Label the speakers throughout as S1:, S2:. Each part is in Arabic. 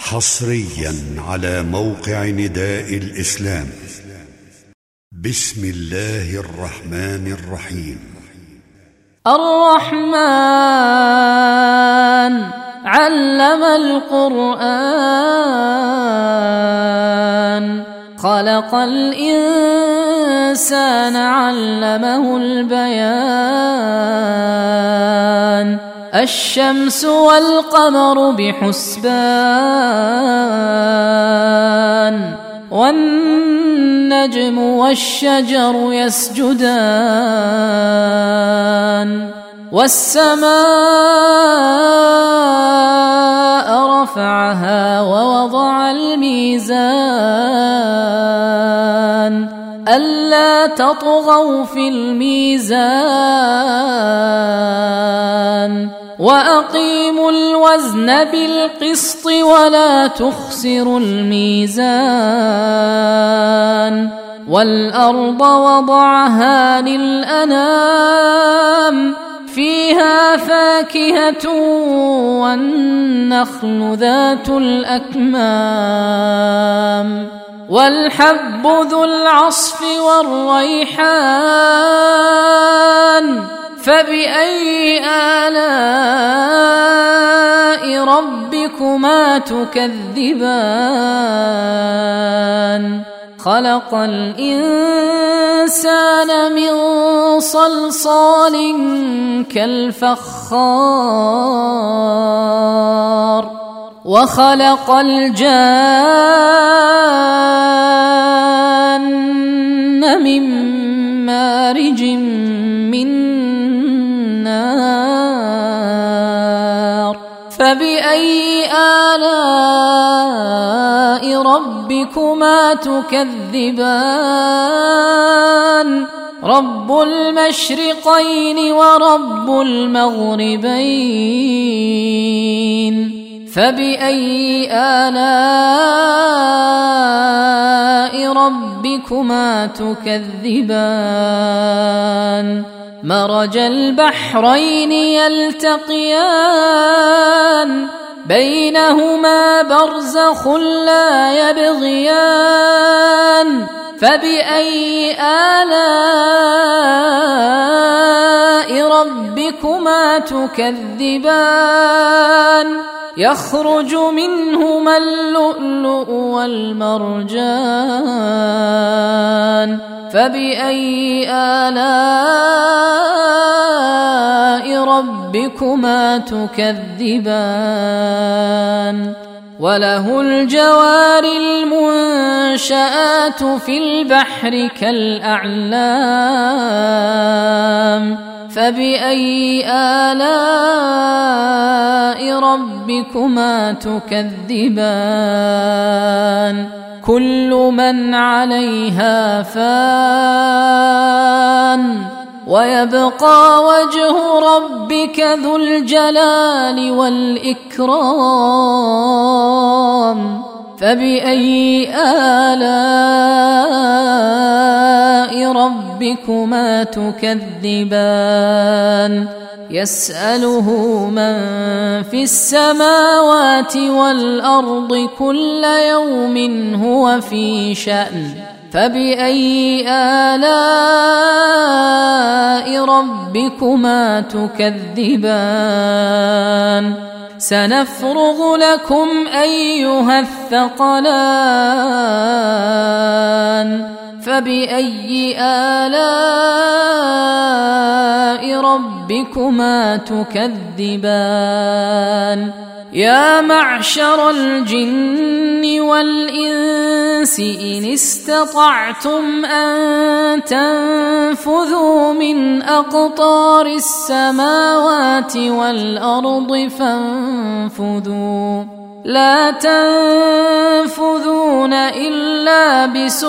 S1: حصريا على موقع نداء الإسلام. بسم الله الرحمن الرحيم.
S2: الرحمن علم القرآن، خلق الإنسان علمه البيان. الشمس والقمر بحسبان، والنجم والشجر يسجدان. والسماء رفعها ووضع الميزان، ألا تطغوا في الميزان، وأقيموا الوزن بالقسط ولا تخسروا الميزان. والأرض وضعها للأنام، فيها فاكهة والنخل ذات الأكمام، والحب ذو العصف والريحان. فبأي آلاء ربكما تكذبان؟ خلق الإنسان من صلصال كالفخار، وخلق الجان من مارج من نار. فبأي آلاء ربكما تكذبان؟ رب المشرقين ورب المغربين. فبأي آلاء ربكما تكذبان؟ مرج البحرين يلتقيان، بينهما برزخ لا يبغيان. فبأي آلاء ربكما تكذبان؟ يخرج منهما اللؤلؤ والمرجان. فبأي آلاء ربكما تكذبان؟ وله الجوار المنشآت في البحر كالأعلام. فبأي آلاء ربكما تكذبان؟ كل من عليها فان، ويبقى وجه ربك ذو الجلال والإكرام. فبأي آلاء ربكما تكذبان؟ يسأله من في السماوات والأرض كل يوم هو في شأن. فبأي آلاء ربكما تكذبان؟ سنفرغ لكم أيها الثقلان. فبأي آلاء ربكما تكذبان؟ يا معشر الجن والإنس إن استطعتم أن تنفذوا من أقطار السماوات والأرض فانفذوا، لا تنفذون إلا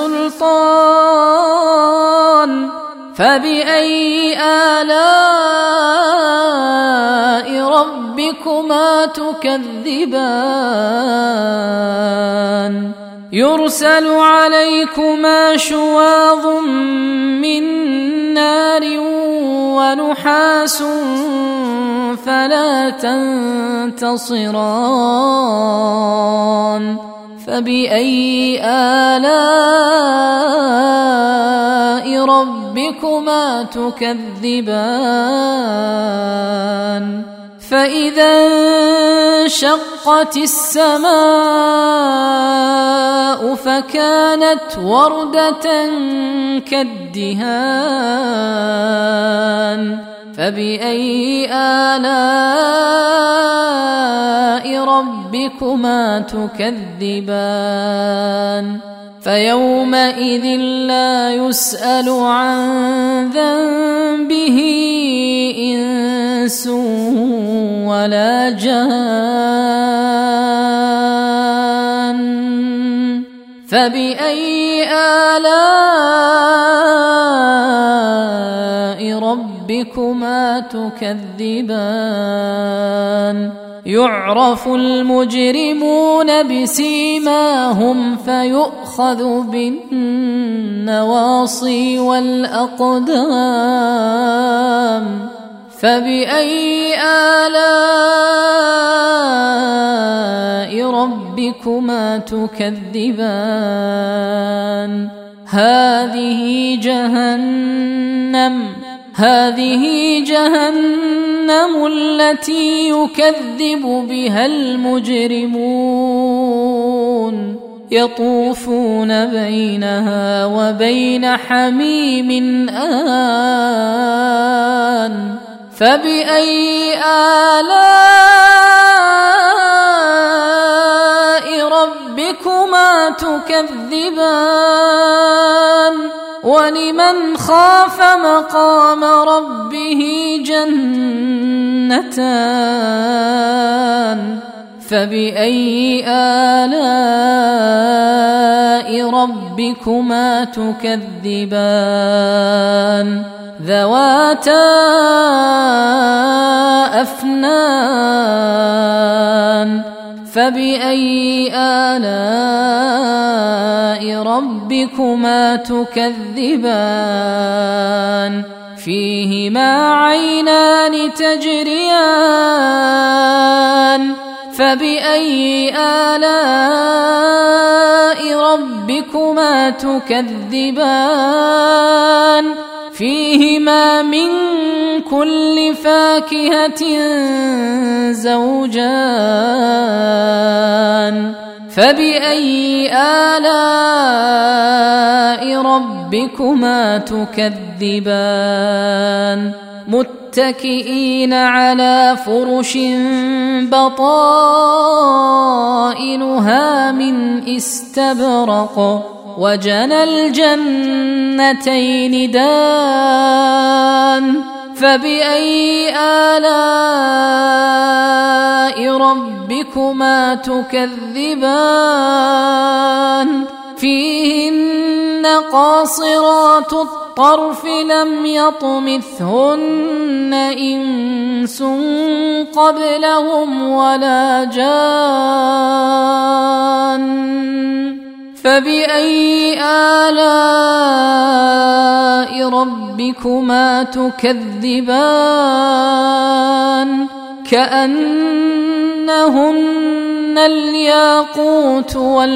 S2: بسلطان. فبأي آلاء ربكما تكذبان؟ يرسل عليكما شواظ من نار ونحاس فلا تنتصران فبأي آلاء ربكما تكذبان فإذا انشقت السماء فكانت وردة كالدهان فبأي آلاء ربكما تكذبان فيومئذ لا يسأل عن ذنبه إنس ولا جان فبأي آلاء ربكما تكذبان يعرف المجرمون بسيماهم فيؤخذ بالنواصي والأقدام فبأي آلاء ربكما تكذبان هذه جهنم التي يكذب بها المجرمون يطوفون بينها وبين حميم آن فبأي آلاء ربكما تكذبان ولمن خاف مقام ربه جنتان فبأي آلاء ربكما تكذبان ذواتا أفنان فبأي آلاء ربكما تكذبان فيهما عينان تجريان فبأي آلاء ربكما تكذبان فيهما من كل فاكهة زوجان فبأي آلاء ربكما تكذبان متكئين على فرش بطائنها من استبرق وجنى الجنتين دان فبأي آلاء ربكما تكذبان فيهن قاصرات الطرف لم يطمثهن إنس قبلهم ولا جان فبأي آلاء ربكما تكذبان كأنهن الياقوت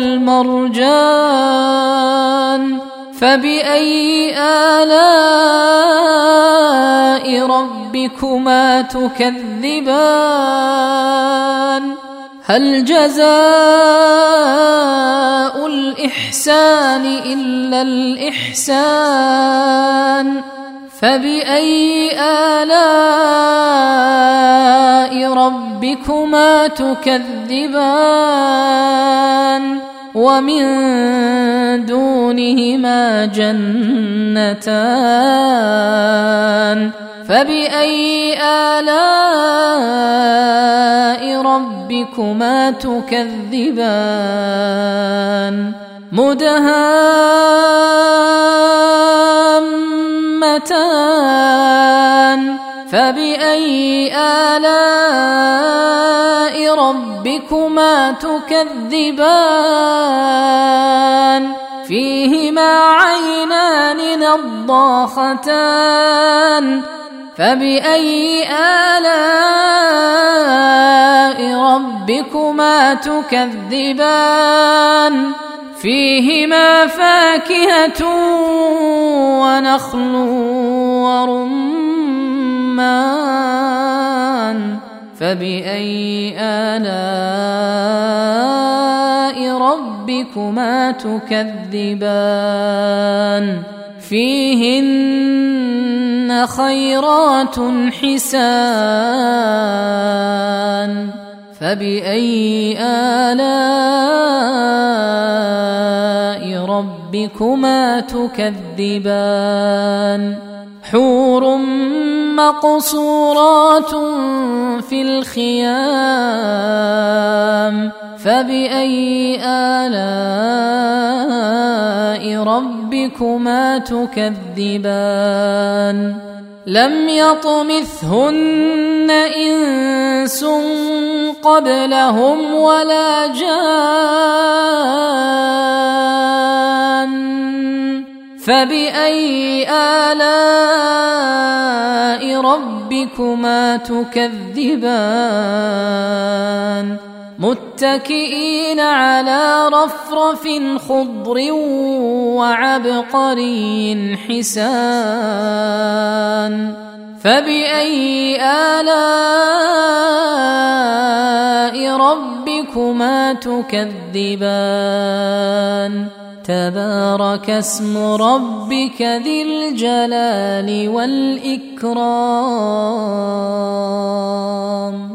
S2: والمرجان فبأي آلاء ربكما تكذبان هل جزاء الإحسان إلا الإحسان فبأي آلاء ربكما تكذبان ومن دونهما جنتان فبأي آلاء ربكما تكذبان مدهامتان فبأي آلاء ربكما تكذبان فيهما عينان نضاختان فبأي آلاء ربكما تكذبان فيهما فاكهة ونخل ورمان فبأي آلاء ربكما تكذبان فيهن خيرات حسان فبأي آلاء ربكما تكذبان حور مقصورات في الخيام فبأي آلاء ربكما تكذبان لم يطمثهن إنس قبلهم ولا جان فبأي آلاء ربكما تكذبان متكئين على رفرف خضر وعبقري حسان فبأي آلاء ربكما تكذبان تبارك اسم ربك ذي الجلال والإكرام